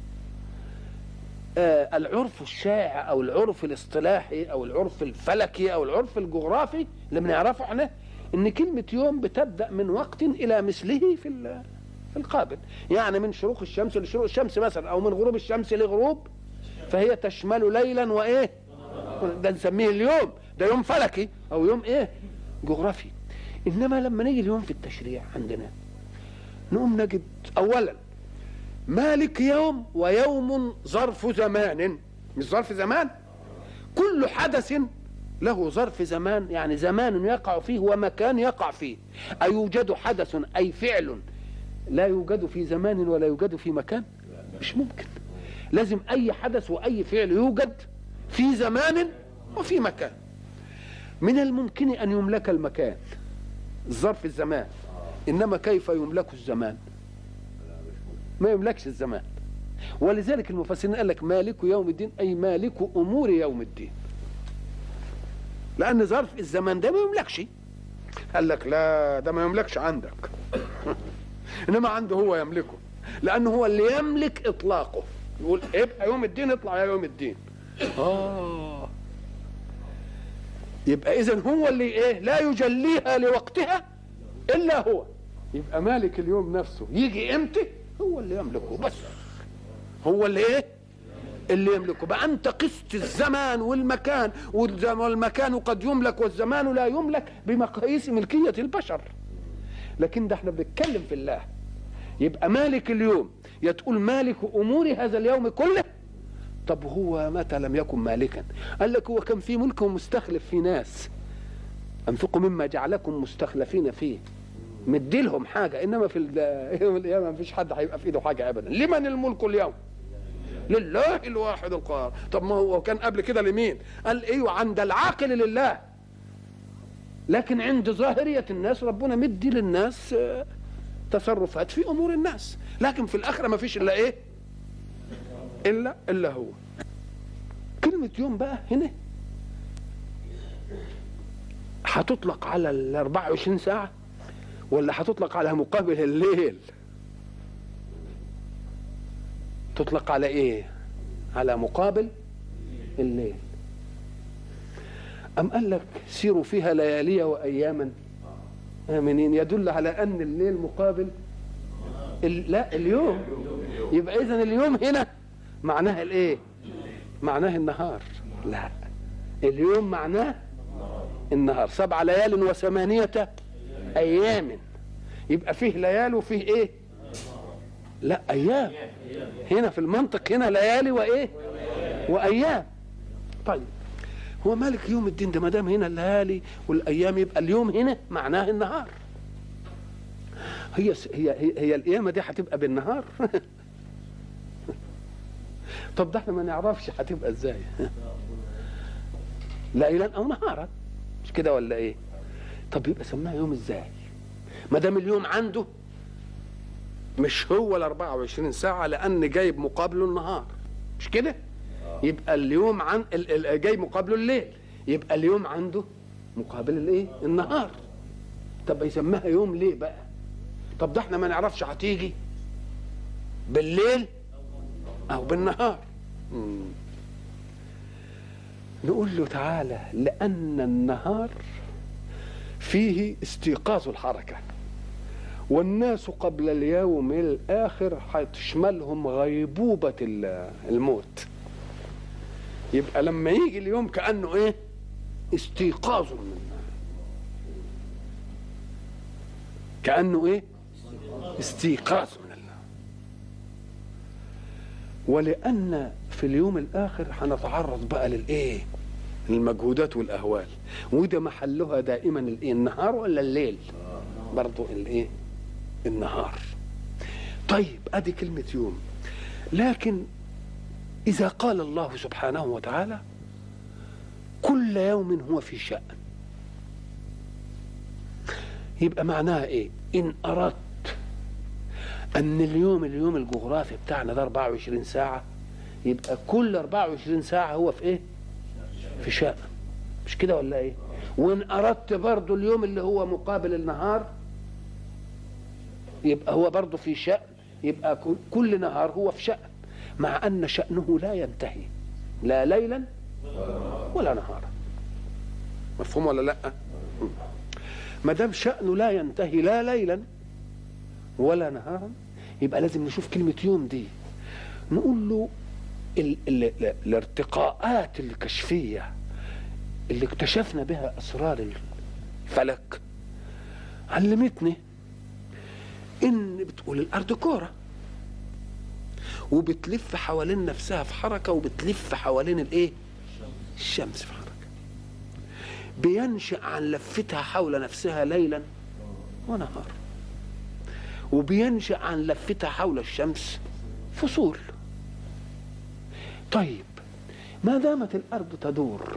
العرف الشائع أو العرف الاصطلاحي أو العرف الفلكي أو العرف الجغرافي اللي بنعرفه احنا إن كلمة يوم بتبدأ من وقت إلى مثله في القابل. يعني من شروق الشمس لشروق الشمس مثلا، أو من غروب الشمس لغروب، فهي تشمل ليلا وإيه، ده نسميه اليوم، ده يوم فلكي أو يوم إيه جغرافي. إنما لما نيجي اليوم في التشريع عندنا نقوم نجد أولا مالك يوم، ويوم ظرف زمان، مش ظرف زمان، كل حدث له ظرف زمان، يعني زمان يقع فيه ومكان يقع فيه. أيوجد حدث أي فعل لا يوجد في زمان ولا يوجد في مكان؟ مش ممكن. لازم أي حدث وأي فعل يوجد في زمان وفي مكان. من الممكن أن يملك المكان، الظرف الزمان، إنما كيف يملك الزمان؟ ما يملكش الزمان. ولذلك المفسرين قال لك مالك يوم الدين أي مالك أمور يوم الدين، لأن ظرف الزمان ده ما يملكش. قال لك لا، ده ما يملكش عندك إنما عنده هو يملكه، لأنه هو اللي يملك إطلاقه. يقول ابقى يوم الدين، اطلع يا يوم الدين. يبقى إذن هو اللي إيه لا يجليها لوقتها إلا هو. يبقى مالك اليوم نفسه يجي إمتى هو اللي يملكه، بس هو اللي إيه اللي يملكه. بقى أنت قست الزمان والمكان، والمكان قد يملك والزمان لا يملك بمقاييس ملكية البشر، لكن ده احنا بنتكلم في الله. يبقى مالك اليوم، يا تقول مالك أمور هذا اليوم كله. طب هو متى لم يكن مالكا؟ قال لك هو كان في ملك ومستخلف في ناس، أنفقوا مما جعلكم مستخلفين فيه، مدي لهم حاجة، إنما في يوم القيامة مفيش حد هيبقى في ايده حاجة أبدا. لمن الملك اليوم؟ لله الواحد القهار. طب ما هو كان قبل كده لمين؟ قال ايوه عند العاقل لله، لكن عند ظاهرية الناس ربنا مدي للناس تصرفات في امور الناس، لكن في الاخره ما فيش الا ايه الا هو. كلمه يوم بقى هنا هتطلق على ال 24 ساعه ولا هتطلق على مقابل الليل؟ تطلق على ايه؟ على مقابل الليل. أم قال لك سيروا فيها ليالي وأياما آمنين، يدل على أن الليل مقابل لا اليوم. يبقى إذن اليوم هنا معناها الإيه؟ معناه النهار. لا، اليوم معناه النهار. 7 ليال و8 أيام، يبقى فيه ليال وفيه إيه؟ لا أيام. هنا في المنطق هنا ليالي وإيه؟ وأيام. طيب هو مالك يوم الدين ده ما دام هنا الليالي والايام، يبقى اليوم هنا معناه النهار. هي القيامه دي هتبقى بالنهار؟ طب ده احنا ما نعرفش هتبقى ازاي، ليلا او نهارا، مش كده ولا ايه؟ طب يبقى سماها يوم ازاي ما دام اليوم عنده مش هو ال 24 ساعه، لان جايب مقابله النهار، مش كده؟ يبقى اليوم عن جاي مقابله الليل، يبقى اليوم عنده مقابل الايه؟ النهار. طب يسميها يوم ليه بقى؟ طب ده احنا ما نعرفش هتيجي بالليل او بالنهار. نقول له تعالى، لان النهار فيه استيقاظ الحركه، والناس قبل اليوم الاخر هتشملهم غيبوبه الموت. يبقى لما يجي اليوم كأنه ايه؟ استيقاظ من النار. كأنه ايه؟ استيقاظ من الله. ولأن في اليوم الآخر هنتعرض بقى للايه؟ المجهودات والأهوال، وده محلها دائما الايه؟ النهار ولا الليل؟ برضو الايه؟ النهار. طيب ادي كلمة يوم. لكن إذا قال الله سبحانه وتعالى كل يوم هو في شأن، يبقى معناها إيه؟ إن أردت أن اليوم الجغرافي بتاعنا ده 24 ساعة، يبقى كل 24 ساعة هو في إيه؟ في شأن، مش كده ولا إيه؟ وإن أردت برضو اليوم اللي هو مقابل النهار، يبقى هو برضو في شأن، يبقى كل نهار هو في شأن، مع أن شأنه لا ينتهي لا ليلا ولا نهارا. مفهوم ولا لا؟ ما دام شأنه لا ينتهي لا ليلا ولا نهارا، يبقى لازم نشوف كلمة يوم دي، نقول له الارتقاءات الكشفية اللي اكتشفنا بها أسرار الفلك علمتني إن بتقول الأرض كورة وبتلف حوالين نفسها في حركة، وبتلف حوالين الإيه؟ الشمس في حركة. بينشأ عن لفتها حول نفسها ليلا ونهار، وبينشأ عن لفتها حول الشمس فصول. طيب ما دامت الأرض تدور،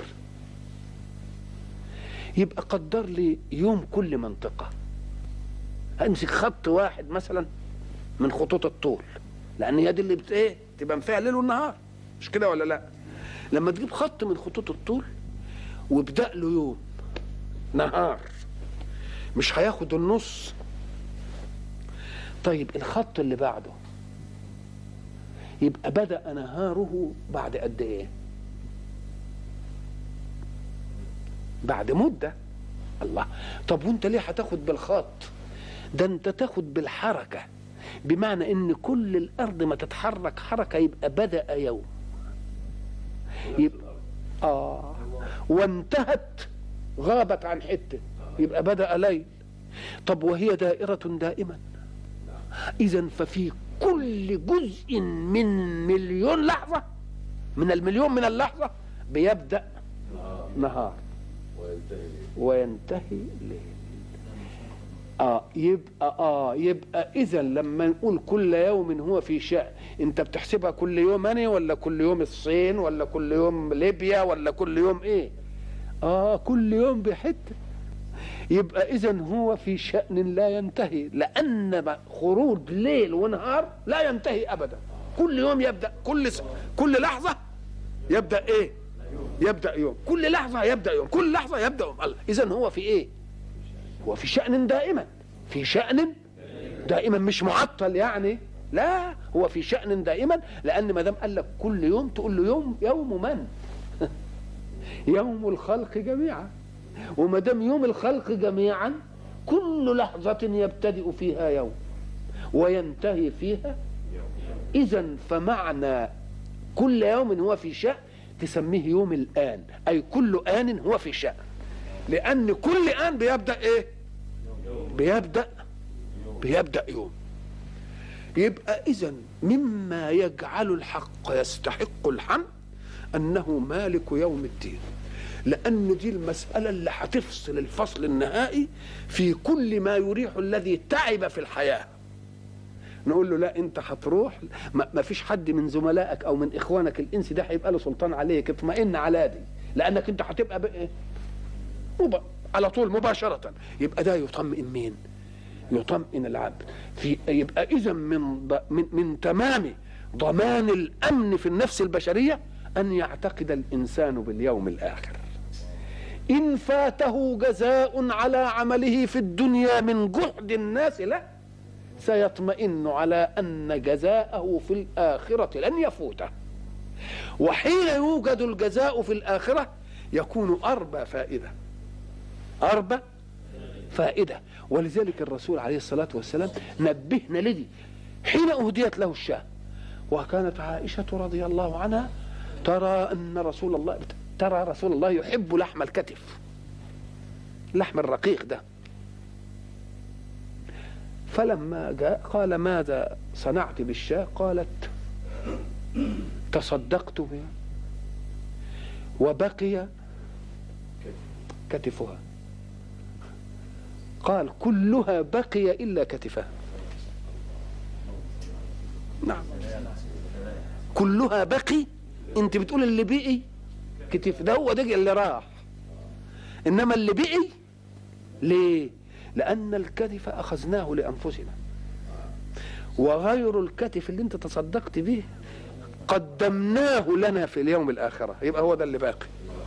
يبقى قدر لي يوم كل منطقة. امسك خط واحد مثلا من خطوط الطول، لأن هي دي اللي ايه تبقى فيها الليل والنهار، مش كده ولا لا؟ لما تجيب خط من خطوط الطول وابدأ له يوم نهار، مش هياخد النص. طيب الخط اللي بعده يبقى بدأ نهاره بعد قد ايه؟ بعد مدة. الله، طب وانت ليه هتاخد بالخط ده؟ انت تاخد بالحركة، بمعنى ان كل الارض ما تتحرك حركة يبقى بدأ يوم، يبقى وانتهت غابت عن حتة يبقى بدأ ليل. طب وهي دائرة دائما، اذا ففي كل جزء من مليون لحظة، من المليون من اللحظة، بيبدأ نهار وينتهي ليل. يبقى اذا لما نقول كل يوم هو في شأن، انت بتحسبها كل يوم أنا ولا كل يوم الصين ولا كل يوم ليبيا ولا كل يوم ايه؟ كل يوم بحته. يبقى اذا هو في شأن لا ينتهي، لأن خروج ليل ونهار لا ينتهي أبدا. كل يوم يبدأ، كل لحظة يبدأ ايه؟ يبدأ يوم، كل لحظة يبدأ يوم، كل لحظة يبدأ يوم. الله، إذن هو في ايه؟ هو في شأن دائما، في شأن دائما، مش معطل يعني، لا، هو في شأن دائما. لأن ما دام قال لك كل يوم تقول له يوم من؟ يوم الخلق جميعا. وما دام يوم الخلق جميعا، كل لحظة يبتدئ فيها يوم وينتهي فيها. إذن فمعنى كل يوم هو في شأن تسميه يوم الآن، أي كل آن هو في شأن، لأن كل آن بيبدأ إيه؟ بيبدأ يوم. يبقى إذن مما يجعل الحق يستحق الحمد أنه مالك يوم الدين، لأن دي المسألة اللي هتفصل الفصل النهائي في كل ما يريح الذي تعب في الحياة. نقول له لا، انت هتروح، ما فيش حد من زملائك او من اخوانك الانس ده هيبقى له سلطان عليك، اطمئن على دي، لانك انت هتبقى على طول مباشرة. يبقى ده يطمئن مين؟ يطمئن العبد. يبقى اذا من تمام ضمان الامن في النفس البشرية ان يعتقد الانسان باليوم الاخر. ان فاته جزاء على عمله في الدنيا من جهد الناس له، سيطمئن على أن جزاءه في الآخرة لن يفوته. وحين يوجد الجزاء في الآخرة يكون أربى فائدة. ولذلك الرسول عليه الصلاة والسلام نبهنا لدي حين أهديت له الشاة، وكانت عائشة رضي الله عنها ترى رسول الله يحب لحم الكتف، لحم الرقيق ده. فلما جاء قال ماذا صنعت بالشاة؟ قالت تصدقت بها وبقي كتفها. قال كلها بقي إلا كتفها. نعم، كلها بقي. انت بتقول اللي بقي كتف، ده هو ده اللي راح، انما اللي بقي ليه؟ لأن الكتف أخذناه لأنفسنا، وغير الكتف اللي انت تصدقت به قدمناه لنا في اليوم الآخرة. يبقى هو ده اللي باقي.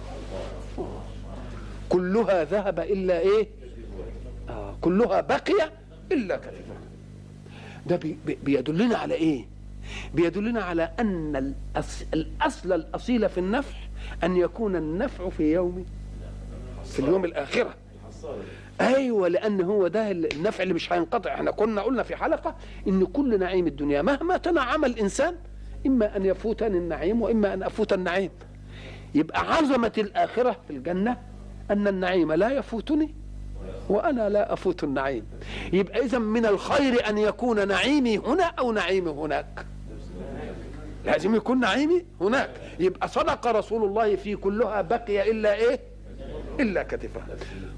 كلها ذهب إلا إيه؟ كلها بقي إلا كتفها. ده بيدلنا على ايه؟ بيدلنا على ان الاصل الاصيل في النفع ان يكون النفع في اليوم الاخره. ايوه، لان هو ده النفع اللي مش هينقطع. احنا كنا قلنا في حلقه ان كل نعيم الدنيا مهما تنعم الانسان اما ان يفوتني النعيم واما ان افوت النعيم. يبقى عظمه الاخره في الجنه ان النعيم لا يفوتني وانا لا افوت النعيم. يبقى اذا من الخير ان يكون نعيمي هنا او نعيمي هناك. لازم يكون نعيمي هناك. يبقى صدق رسول الله في كلها بقي الا ايه؟ الا كتفها.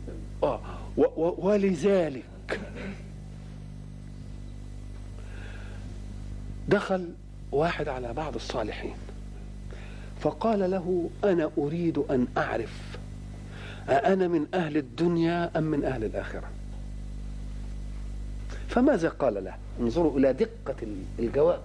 ولذلك دخل واحد على بعض الصالحين فقال له انا اريد ان اعرف أأنا من أهل الدنيا أم من أهل الآخرة؟ فماذا قال له؟ انظروا إلى دقة الجواب،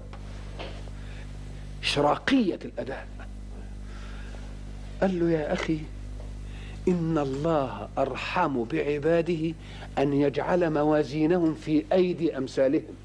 إشراقية الأداء. قال له يا أخي إن الله أرحم بعباده أن يجعل موازينهم في أيدي أمثالهم.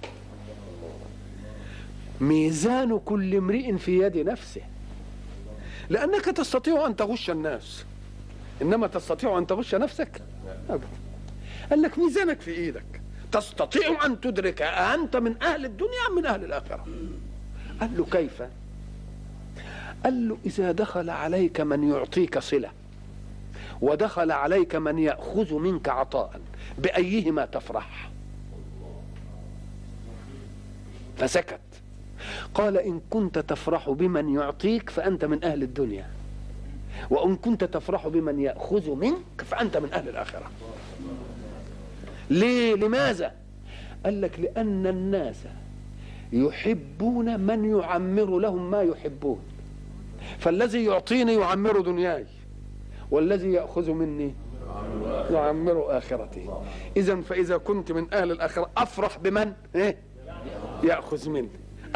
ميزان كل امرئ في يد نفسه، لأنك تستطيع أن تغش الناس إنما تستطيع أن تغش نفسك؟ أبدا. قال لك ميزانك في إيدك، تستطيع أن تدرك أنت من أهل الدنيا أم من أهل الآخرة. قال له كيف؟ قال له إذا دخل عليك من يعطيك صلة ودخل عليك من يأخذ منك عطاء بأيهما تفرح؟ فسكت. قال إن كنت تفرح بمن يعطيك فأنت من أهل الدنيا، وإن كنت تفرح بمن يأخذ منك فأنت من أهل الآخرة. ليه؟ لماذا؟ قال لك لأن الناس يحبون من يعمر لهم ما يحبون، فالذي يعطيني يعمر دنياي والذي يأخذ مني يعمر آخرتي. إذن فإذا كنت من أهل الآخرة أفرح بمن يأخذ مني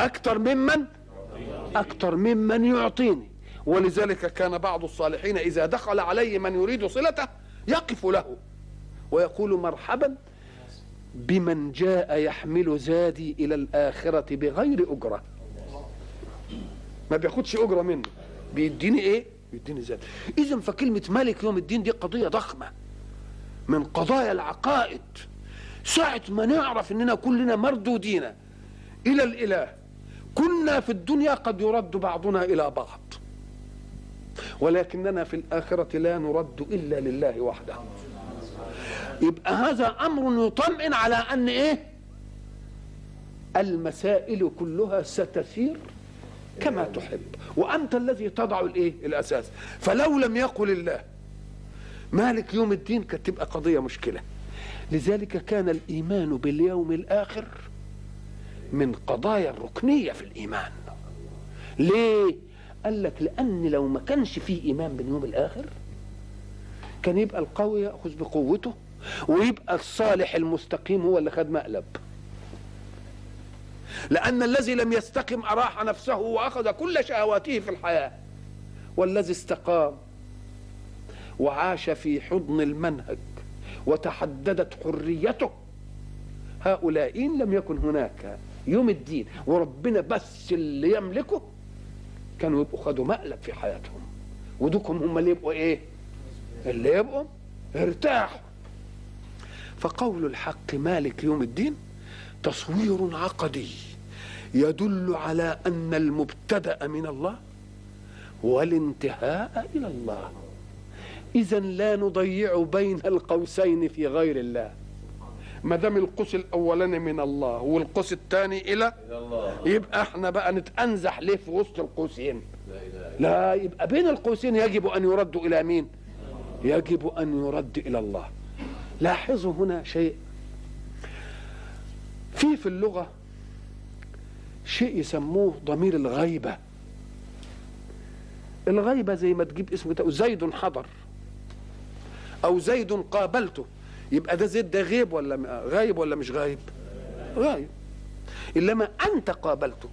أكثر ممن يعطيني. ولذلك كان بعض الصالحين إذا دخل عليه من يريد صلته يقف له ويقول مرحبا بمن جاء يحمل زادي إلى الآخرة بغير أجرة. ما بياخدش أجرة منه، بيديني إيه؟ بيديني زاد. إذن فكلمة مالك يوم الدين دي قضية ضخمة من قضايا العقائد. ساعة ما نعرف إننا كلنا مردودين إلى الإله، كنا في الدنيا قد يرد بعضنا إلى بعض، ولكننا في الآخرة لا نرد إلا لله وحده. يبقى هذا أمر يطمئن على أن إيه؟ المسائل كلها ستسير كما تحب، وأنت الذي تضع الإيه؟ الأساس. فلو لم يقل الله مالك يوم الدين كانت تبقى قضية مشكلة. لذلك كان الإيمان باليوم الآخر من قضايا الركنية في الإيمان. ليه؟ قال لك لأن لو ما كانش فيه إيمان باليوم الآخر كان يبقى القوي يأخذ بقوته ويبقى الصالح المستقيم هو اللي خد مقلب. لأن الذي لم يستقم أراح نفسه وأخذ كل شهواته في الحياة، والذي استقام وعاش في حضن المنهج وتحددت حريته، هؤلاء إن لم يكن هناك يوم الدين وربنا بس اللي يملكه كانوا يبقوا خدوا مقلب في حياتهم، ودوكم هم اللي يبقوا ايه؟ اللي يبقوا ارتاحوا. فقول الحق مالك يوم الدين تصوير عقدي يدل على أن المبتدأ من الله والانتهاء إلى الله. إذن لا نضيع بين القوسين في غير الله. ما دام القوس الاولاني من الله والقوس الثاني الى الله، يبقى احنا بقى نتأنزح ليه في وسط القوسين؟ لا، يبقى بين القوسين يجب ان يردوا الى مين؟ يجب ان يرد الى الله. لاحظوا هنا شيء في اللغة، شيء يسموه ضمير الغيبة. الغيبة زي ما تجيب اسم زيد حضر او زيد قابلته، يبقى ده زيد ده غيب ولا غايب ولا مش غايب؟ غايب. إنما أنت قابلتك،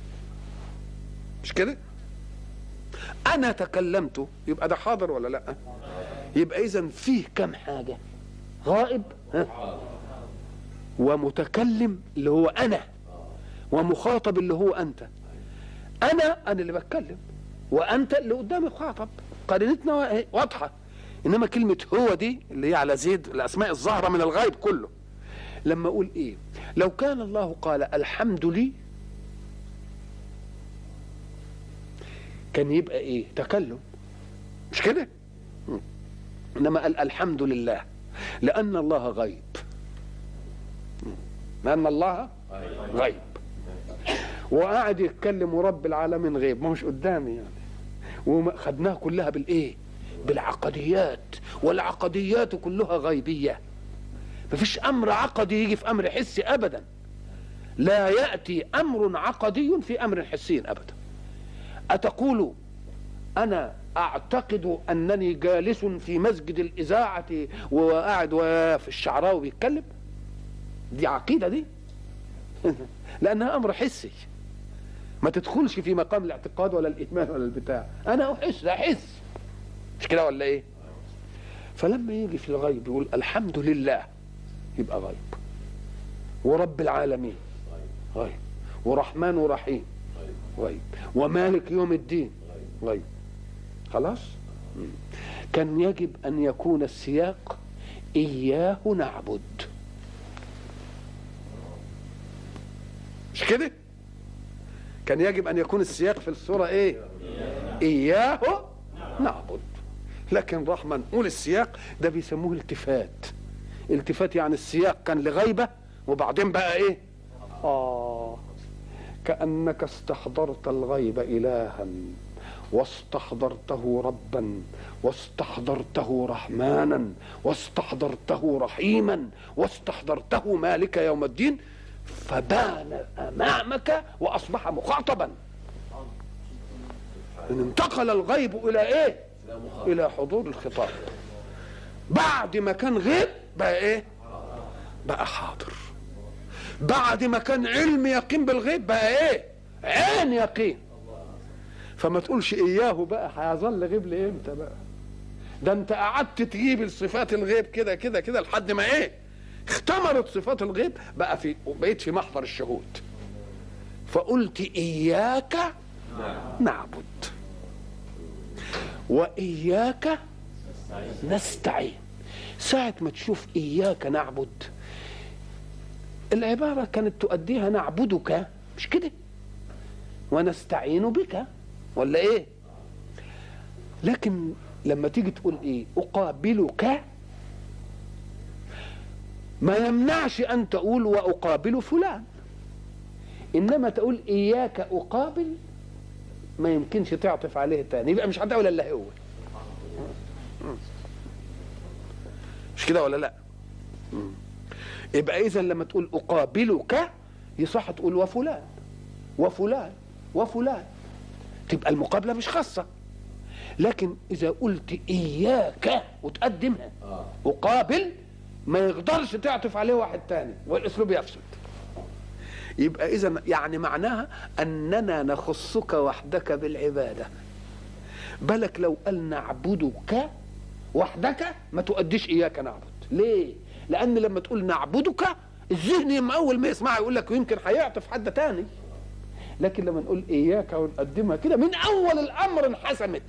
مش كده؟ أنا تكلمت، يبقى ده حاضر ولا لا؟ يبقى إذن فيه كم حاجة؟ غائب ومتكلم اللي هو أنا ومخاطب اللي هو انت. انا اللي بتكلم، وانت اللي قدامي مخاطب، قرينتنا واضحه. انما كلمه هو دي اللي هي على زيد الاسماء الظاهره من الغيب كله. لما اقول ايه؟ لو كان الله قال الحمد لي كان يبقى ايه؟ تكلم، مش كده؟ انما قال الحمد لله لان الله غيب، لان الله غيب، وقاعد يتكلم ورب العالمين غيب، ما مش قدامي يعني. وخدناها كلها بالايه؟ بالعقديات، والعقديات كلها غيبيه. مفيش امر عقدي يجي في امر حسي ابدا، لا ياتي امر عقدي في امر حسي ابدا. اتقول انا اعتقد انني جالس في مسجد الاذاعه وقاعد في الشعراوي بيتكلم؟ دي عقيده دي لانها امر حسي، ما تدخلش في مقام الاعتقاد ولا الايمان ولا البتاع. انا احس، مش كده ولا ايه؟ فلما يجي في الغيب يقول الحمد لله يبقى غيب، ورب العالمين غيب، ورحمن ورحيم غيب، ومالك يوم الدين غيب. خلاص؟ كان يجب ان يكون السياق اياه نعبد، مش كده؟ كان يجب ان يكون السياق في السورة ايه؟ اياه نعبد. لكن رحمة نقول السياق ده بيسموه التفات. التفات يعني السياق كان لغيبة وبعدين بقى ايه؟ كأنك استحضرت الغيب إلها، واستحضرته ربا، واستحضرته رحمانا، واستحضرته رحيما، واستحضرته مالك يوم الدين، فبان أمامك وأصبح مخاطبا. إن انتقل الغيب إلى إيه؟ إلى حضور الخطاب. بعد ما كان غيب بقى إيه؟ بقى حاضر. بعد ما كان علم يقين بالغيب بقى إيه؟ عين يقين. فما تقولش إياه بقى هيظل غيب لإمتى بقى؟ ده أنت قعدت تجيب الصفات الغيب كده كده كده لحد ما إيه؟ اختمرت صفات الغيب بقيت في محضر الشهود. فقلت إياك نعبد وإياك نستعين. ساعة ما تشوف إياك نعبد، العبارة كانت تؤديها نعبدك، مش كده؟ ونستعين بك، ولا إيه؟ لكن لما تيجي تقول إيه؟ أقابلك، ما يمنعش أن تقول وأقابل فلان، إنما تقول إياك أقابل ما يمكنش تعطف عليه تاني، يبقى مش هتقول إلا هو. مش كده ولا لا؟ يبقى إذا لما تقول أقابلك يصح تقول وفلان وفلان وفلان، تبقى المقابلة مش خاصة. لكن إذا قلت إياك وتقدمها أقابل ما يقدرش تعطف عليه واحد تاني والأسلوب يفسد. يبقى إذا يعني معناها أننا نخصك وحدك بالعبادة. بالك لو قال نعبدك وحدك ما تؤديش إياك نعبد. ليه؟ لأن لما تقول نعبدك الذهن يما أول ما يسمعها يقول لك يمكن هيعطف حد تاني. لكن لما نقول إياك ونقدمها كده من أول الأمر انحسمت،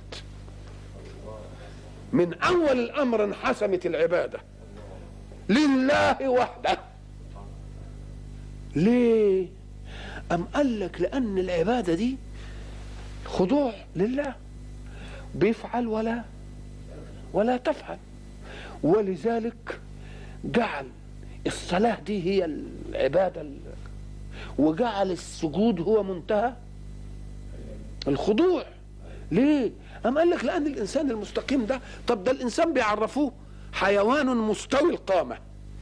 من أول الأمر انحسمت العبادة لله وحده. ليه؟ أم قال لك لأن العبادة دي خضوع لله، بيفعل ولا تفعل، ولذلك جعل الصلاة دي هي العبادة، وجعل السجود هو منتهى الخضوع. ليه؟ أم قال لك لأن الإنسان المستقيم ده، طب ده الإنسان بيعرفوه حيوان مستوي القامة.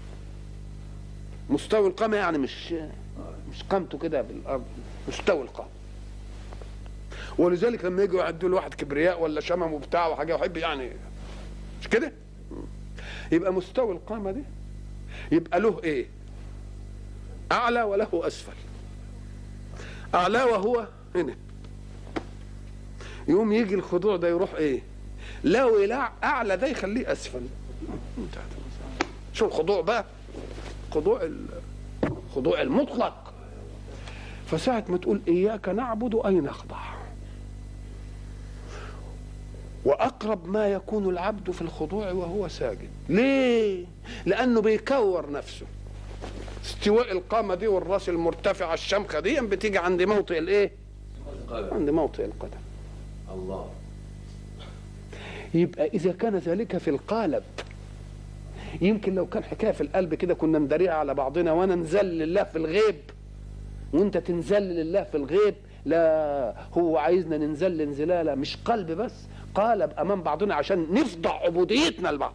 مستوي القامة يعني مش قامته كده بالأرض، مستوي القامة. ولذلك لما يجوا يعدوا لواحد كبرياء ولا شمم وبتاع وحاجة يحب يعني، مش كده؟ يبقى مستوي القامة دي يبقى له ايه؟ أعلى وله أسفل. أعلى وهو هنا، يوم يجي الخضوع ده يروح ايه؟ لو أعلى ده يخليه أسفل. شو الخضوع بقى؟ خضوع المطلق. فساعة ما تقول إياك نعبد أي نخضع. وأقرب ما يكون العبد في الخضوع وهو ساجد. ليه؟ لأنه بيكور نفسه. استواء القامة دي والراس المرتفعة الشمخة دي بتيجي عند موطئ الإيه؟ عند موطئ القدم. الله. يبقى إذا كان ذلك في القالب، يمكن لو كان حكاية في القلب كده كنا ندريها على بعضنا، وأنا نزل لله في الغيب وأنت تنزل لله في الغيب. لا، هو عايزنا ننزل انزلالة مش قلب بس، قالب أمام بعضنا عشان نفضع عبوديتنا لبعض.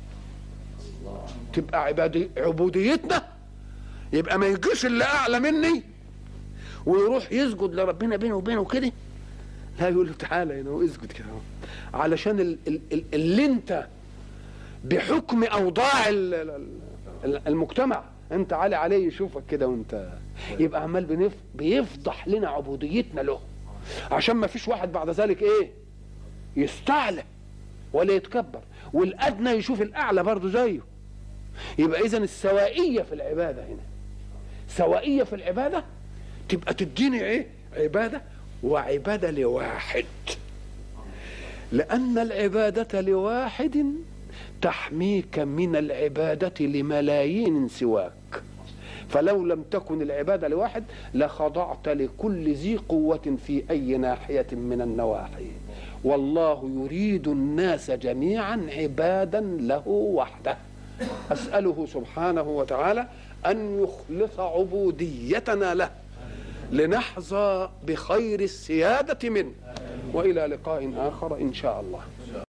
تبقى عبوديتنا، يبقى ما يجيش اللي أعلى مني ويروح يسجد لربنا بينه وبينه كده. لا، يقول له تعالى هنا واسجد كده، علشان اللي انت بحكم اوضاع المجتمع انت عالي عليه يشوفك كده، وانت يبقى عمال بيفضح لنا عبوديتنا له، عشان ما فيش واحد بعد ذلك ايه يستعلى ولا يتكبر، والادنى يشوف الاعلى برضه زيه. يبقى اذا السوائيه في العباده هنا، سوائيه في العباده تبقى تديني ايه؟ عباده، وعباده لواحد، لان العباده لواحد تحميك من العباده لملايين سواك. فلو لم تكن العباده لواحد لخضعت لكل ذي قوه في اي ناحيه من النواحي. والله يريد الناس جميعا عبادا له وحده. اساله سبحانه وتعالى ان يخلص عبوديتنا له لنحظى بخير السياده منه. والى لقاء اخر ان شاء الله.